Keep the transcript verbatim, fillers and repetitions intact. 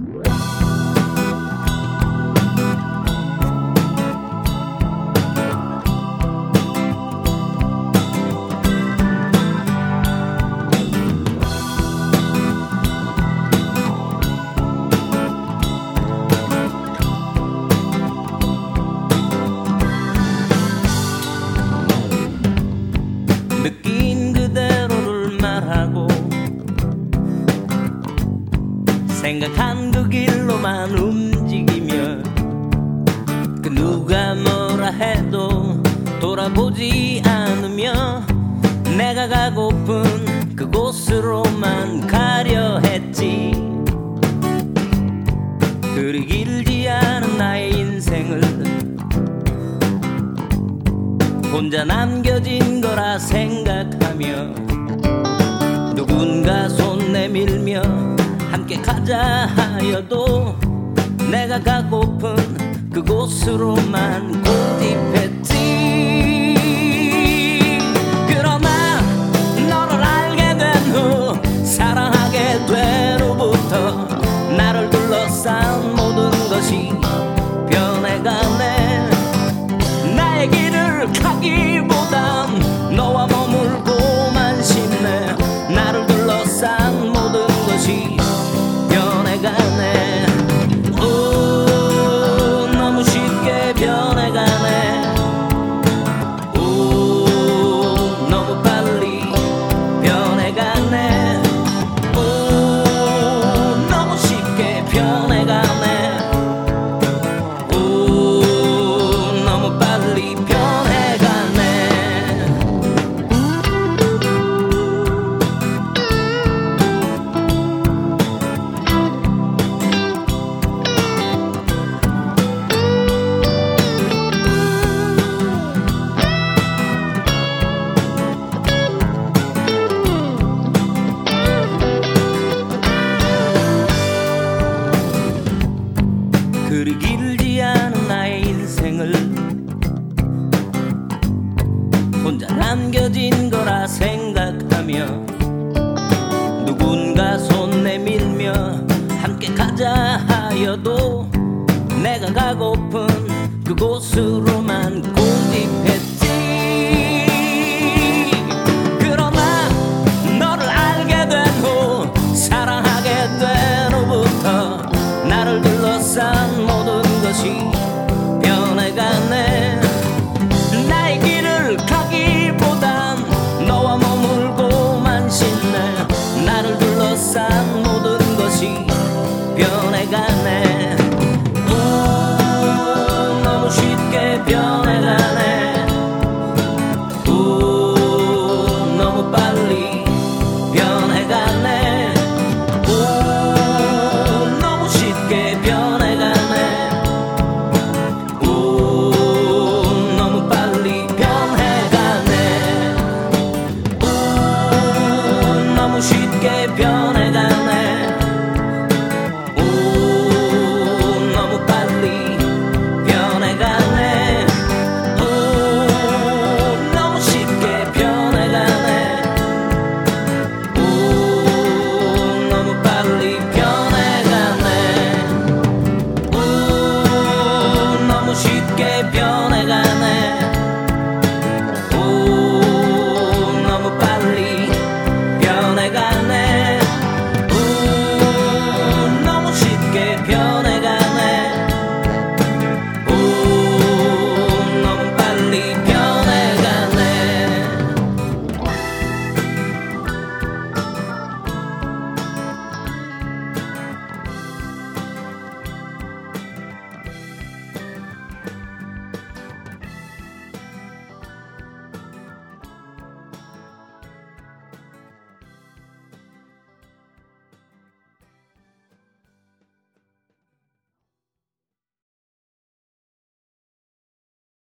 느낀 그대로를 말하고 생각한 그 길로만 움직이며 그 누가 뭐라 해도 돌아보지 않으며 내가 가고픈 그곳으로만 가려 했지. 그리 길지 않은 나의 인생을 혼자 남겨진 거라 생각하며 누군가 손 내밀며 함께 가자 하여도 내가 가고픈 그곳으로만 고집했지. 그러나 너를 알게 된 후 사랑하게 된 후부터 나를 둘러싼 모든 것이 변해가네. 나의 길을 가기보단 너와 머물고만 싶네. 나를 둘러싼 모든 것이 변해가네. 오, 너무 쉽게 변해가네. 오, 너무 빨리 변해가네. 오, 너무 쉽게 변해가네. 오, 너무 빨리 변해가네. 그리 길지 않은 나의 인생을 혼자 남겨진 거라 생각하며 누군가 손 내밀며 함께 가자 하여도 내가 가고픈 그곳으로만 고집했지. 그러나 너를 알게 된 후 사랑하게 된 후부터 나를 둘러싼 모든 것이 변해가네. 나의 길을 가기보단 너와 머물고만 싶네. 나를 둘러싼 모든 것이 변해가네. 오, 너무 쉽게 변해가네. 오, 너무 빨리 변해가네. 오, 너무 쉽게 변해가네. 오, 너무 빨리 변해가네. 오, 너무 쉽게 변해가네. 오, 너무 빨리 변해가네. 오, 너무 쉽게 변해가네. 오, 너무 빨리 변해가네. 오, 너무 쉽게 변